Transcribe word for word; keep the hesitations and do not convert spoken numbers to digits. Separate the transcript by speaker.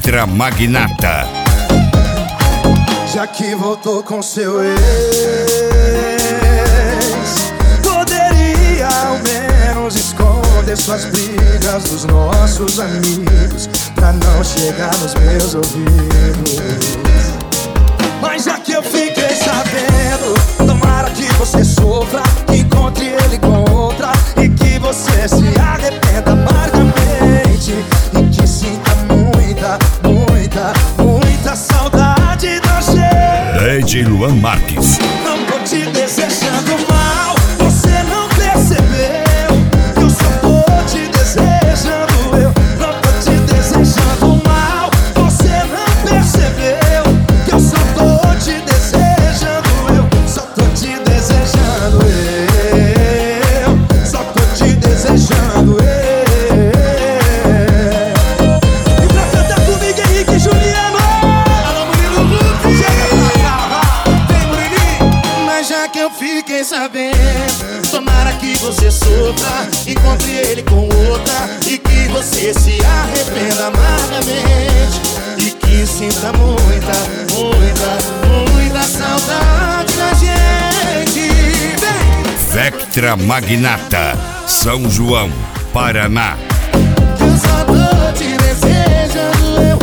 Speaker 1: Vectra Magnata.
Speaker 2: Já que voltou com seu ex, poderia ao menos esconder suas brigas dos nossos amigos, pra não chegar nos meus ouvidos. Mas já que eu fiquei sabendo, tomara que você sofra, que encontre ele com outra e que você se arrependa amargamente e que sinta muita, muita, muita saudade da gente.
Speaker 1: D J Luan Marques.
Speaker 2: Não tô te desejando mal, você não percebeu que eu só tô te desejando eu. Não tô te desejando mal, você não percebeu que eu só tô te desejando eu. Só tô te desejando eu. Só tô te desejando eu. E pra cantar comigo, Henrique e Juliano. Alô, Murilo Lucas, chega pra cá. Vem, Murilinho. Mas já que eu fiquei sabendo, tomara que você sofra, encontre ele com outra e que você se arrependa amargamente e que sinta muita, muita, muita saudade da gente. Vem!
Speaker 1: Vectra Magnata, São João, Paraná.
Speaker 2: Eu só tô te desejando eu.